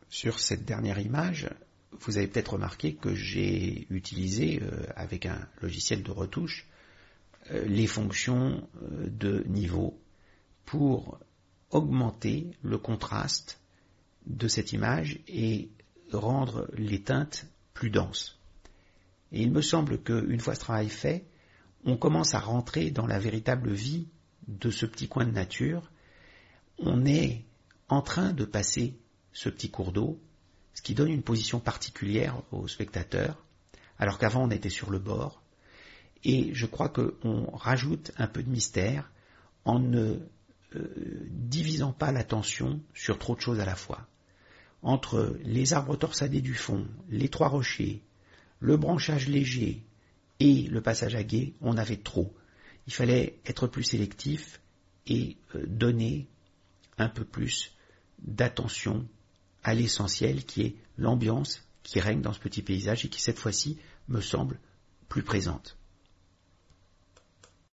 Sur cette dernière image, vous avez peut-être remarqué que j'ai utilisé, avec un logiciel de retouche, les fonctions de niveau pour augmenter le contraste de cette image et rendre les teintes plus denses. Et il me semble qu'une fois ce travail fait, on commence à rentrer dans la véritable vie de ce petit coin de nature. On est en train de passer ce petit cours d'eau, ce qui donne une position particulière aux spectateurs, alors qu'avant on était sur le bord. Et je crois qu'on rajoute un peu de mystère en ne divisant pas l'attention sur trop de choses à la fois. Entre les arbres torsadés du fond, les trois rochers, le branchage léger et le passage à gué, on avait trop. Il fallait être plus sélectif et donner un peu plus d'attention à l'essentiel qui est l'ambiance qui règne dans ce petit paysage et qui cette fois-ci me semble plus présente.